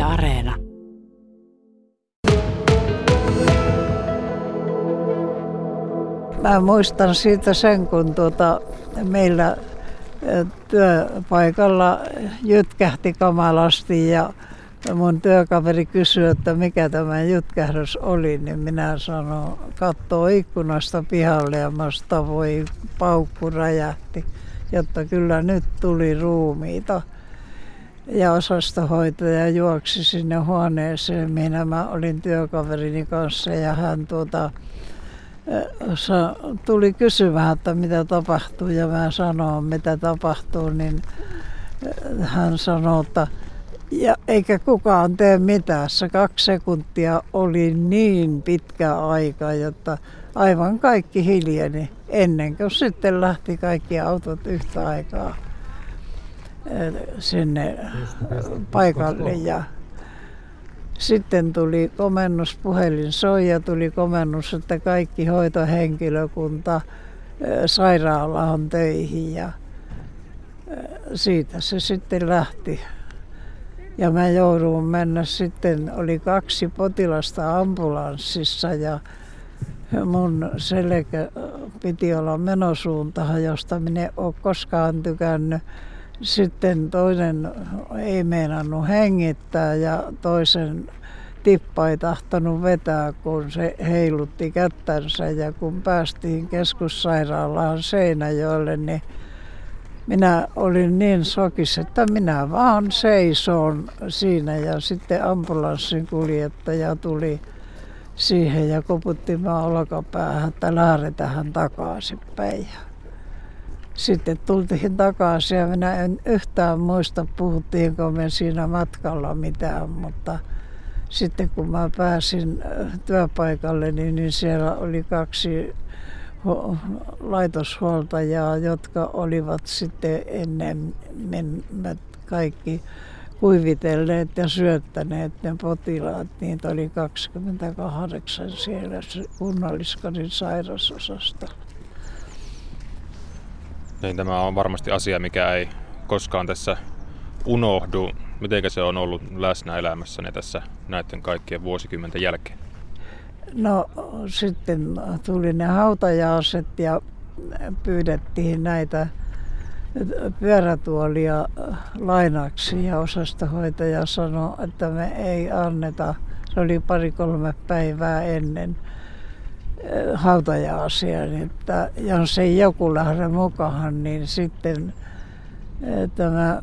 Areena. Mä muistan siitä sen, kun meillä työpaikalla jytkähti kamalasti ja mun työkaveri kysyi, että mikä tämä jytkähdys oli, niin minä sanoin, katsoo ikkunasta pihalle ja musta voi paukku räjähti, jotta kyllä nyt tuli ruumiita. Ja osastohoitaja juoksi sinne huoneeseen, mihin mä olin työkaverini kanssa ja hän tuli kysymään, että mitä tapahtuu ja mä sanoin, mitä tapahtuu, niin hän sanoi, että ja eikä kukaan tee mitään. Se 2 sekuntia oli niin pitkä aika, jotta aivan kaikki hiljeni ennen kuin sitten lähti kaikki autot yhtä aikaa sinne paikalle. Ja sitten tuli komennus, puhelin soi ja tuli komennus, että kaikki hoitohenkilökunta sairaalaan töihin ja siitä se sitten lähti. Ja mä jouduin mennä sitten, oli 2 potilasta ambulanssissa ja mun selkä piti olla menosuuntaan, josta minä en ole koskaan tykännyt. Sitten toinen ei meinannut hengittää ja toisen tippa ei tahtonut vetää, kun se heilutti kättänsä. Ja kun päästiin keskussairaalaan Seinäjoelle, niin minä olin niin sokissa, että minä vaan seisoin siinä ja sitten ambulanssin kuljettaja tuli siihen ja koputti mä olkapäähän, että lähdetään takaisinpäin. Sitten tultiin takaisin ja minä en yhtään muista, puhuttiinko me siinä matkalla mitään, mutta sitten kun mä pääsin työpaikalle, niin siellä oli 2 laitoshuoltajaa, jotka olivat sitten ennen kaikki kuivitelleet ja syöttäneet ne potilaat. Niitä oli 28 siellä kunnalliskodin sairasosastolla. Niin, tämä on varmasti asia, mikä ei koskaan tässä unohdu. Miten se on ollut läsnä elämässäni tässä näiden kaikkien vuosikymmenten jälkeen? No sitten tuli ne hautajaiset ja pyydettiin näitä pyörätuolia lainaksi ja osastohoitaja sanoi, että me ei anneta. Se oli 2-3 päivää ennen hautajaisia, että jos ei joku lähde mukaan, niin sitten tämä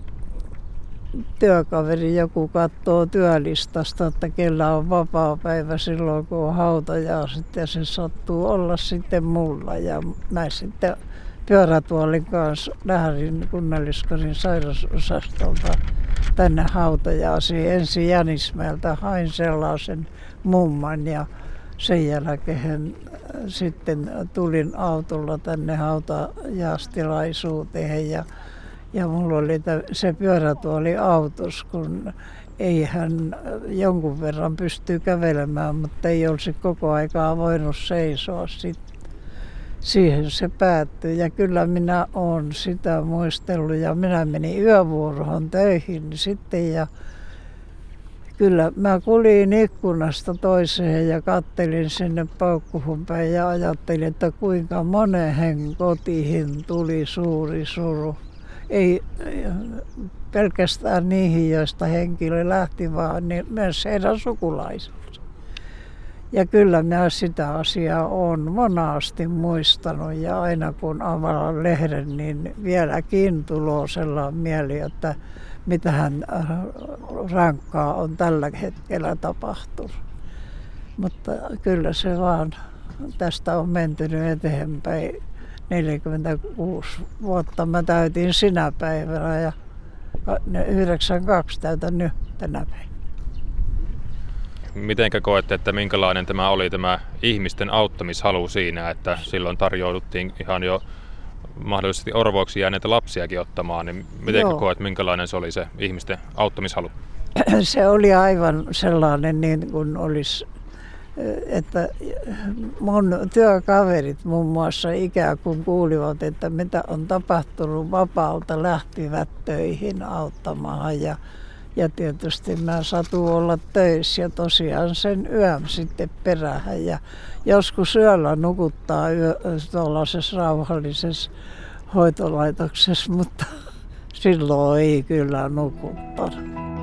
työkaveri joku katsoo työlistasta, että kellä on vapaa päivä silloin, kun on hautajaiset ja se sattuu olla sitten mulla. Ja mä sitten pyörätuolin kanssa lähdin kunnalliskodin sairausosastolta tänne hautajaisiin. Ensin Jänismäeltä hain sellaisen mumman ja sen jälkeen sitten tulin autolla tänne hautajaistilaisuuteen ja mulla oli se pyörätuoli autos, kun ei hän jonkun verran pystyy kävelemään, mutta ei olisi koko aikaa voinut seisoa sitten. Siihen se päättyi ja kyllä minä olen sitä muistellut ja minä menin yövuoroon töihin sitten ja kyllä mä kuljin ikkunasta toiseen ja kattelin sinne paukkuhun päin ja ajattelin, että kuinka monen kotiin tuli suuri suru. Ei pelkästään niihin, joista henkilö lähti, vaan myös heidän sukulaisensa. Ja kyllä minä sitä asiaa olen monasti muistanut ja aina kun avaan lehden, niin vieläkin tulee sellainen mieli, että mitähän rankkaa on tällä hetkellä tapahtunut. Mutta kyllä se vaan tästä on mentynyt eteenpäin. 46 vuotta mä täytin sinä päivänä ja 92 täytän nyt tänä päivänä. Mitenkä koette, että minkälainen tämä oli tämä ihmisten auttamishalu siinä, että silloin tarjouduttiin ihan jo mahdollisesti orvoiksi jääneitä lapsiakin ottamaan, niin mitenkä koet, minkälainen se oli se ihmisten auttamishalu? Se oli aivan sellainen niin kuin olisi, että mun työkaverit muun muassa ikään kuin kuulivat, että mitä on tapahtunut vapaalta, lähtivät töihin auttamaan Ja tietysti mä satun olla töissä ja tosiaan sen yön sitten perähän. Ja joskus yöllä nukuttaa tuollaisessa rauhallisessa hoitolaitoksessa, mutta silloin ei kyllä nukuttanut.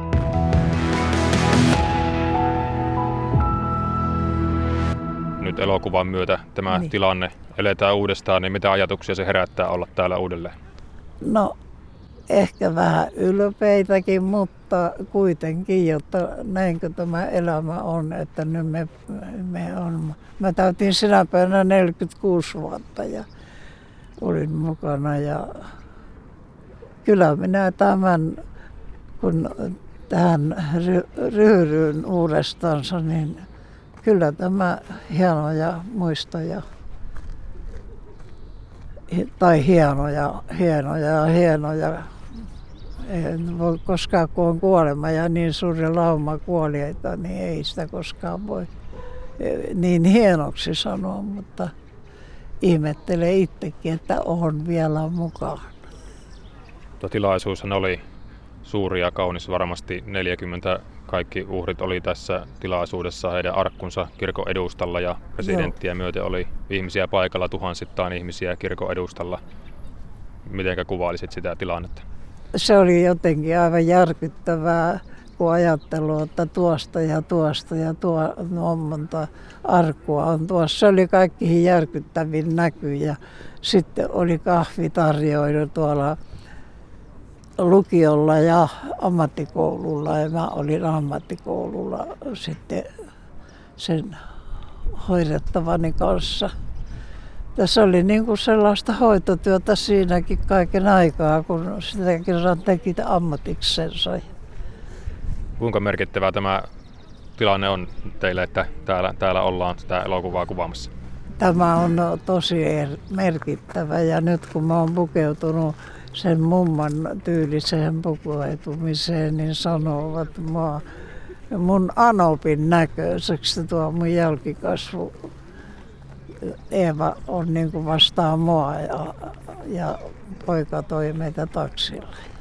Nyt elokuvan myötä tämä tilanne eletään uudestaan, niin mitä ajatuksia se herättää olla täällä uudelleen? No ehkä vähän ylpeitäkin, mutta kuitenkin, jotta näinkö tämä elämä on, että nyt me on. Mä täytin sinä päivänä 46 vuotta ja olin mukana ja kyllä minä tämän, kun tähän ryhdyin uudestaan, niin kyllä tämä hienoja muistoja, tai hienoja. En voi koskaan, kun on kuolema ja niin suuri lauma kuolijoita, niin ei sitä koskaan voi niin hienoksi sanoa, mutta ihmettelen itsekin, että on vielä mukana. Tilaisuushan oli suuri ja kaunis, varmasti 40 kaikki uhrit oli tässä tilaisuudessa, heidän arkkunsa kirkon edustalla ja presidenttiä myöten oli ihmisiä paikalla, tuhansittain ihmisiä kirkon edustalla. Mitenkä kuvailisit sitä tilannetta? Se oli jotenkin aivan järkyttävää, kun ajattelu, että tuosta ja tuo monta arkkua on tuossa. Se oli kaikkiin järkyttävin näky ja sitten oli kahvitarjoilu tuolla lukiolla ja ammattikoululla ja mä olin ammattikoululla sitten sen hoidettavani kanssa. Tässä oli niin kuin sellaista hoitotyötä siinäkin kaiken aikaa, kun sitä kerran teki ammatiksensa. Kuinka merkittävä tämä tilanne on teille, että täällä ollaan sitä elokuvaa kuvaamassa? Tämä on tosi merkittävä ja nyt kun mä oon pukeutunut sen mumman tyyliseen pukeutumiseen, niin sanovat mun anopin näköiseksi tuo mun jälkikasvu. Eeva on niin kuin vastaa mua ja poika toi meitä taksilla.